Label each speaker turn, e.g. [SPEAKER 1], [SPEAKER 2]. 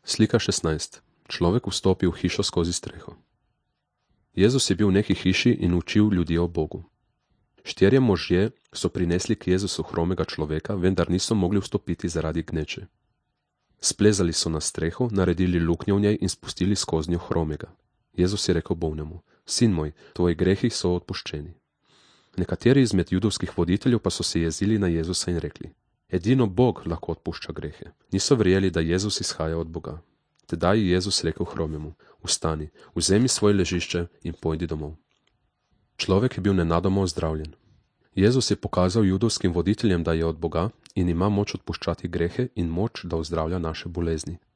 [SPEAKER 1] Slika 16. Človek vstopi v hišo skozi streho. Jezus je bil v neki hiši in učil ljudi o Bogu. 4 možje so prinesli k Jezusu hromega človeka, vendar niso mogli vstopiti zaradi gneče. Splezali so na streho, naredili luknjo v njej in spustili skoznjo hromega. Jezus je rekel bolnemu: Sin moj, tvoji grehi so odpuščeni. Nekateri izmed judovskih voditeljev pa so se jezili na Jezusa in rekli: Edino Bog lahko odpušča grehe. Niso verjeli, da Jezus izhaja od Boga. Tedaj je Jezus rekel hromemu: Vstani, vzemi svoje ležišče in pojdi domov. Človek je bil nenadoma ozdravljen. Jezus je pokazal judovskim voditeljem, da je od Boga in ima moč odpuščati grehe in moč, da ozdravlja naše bolezni.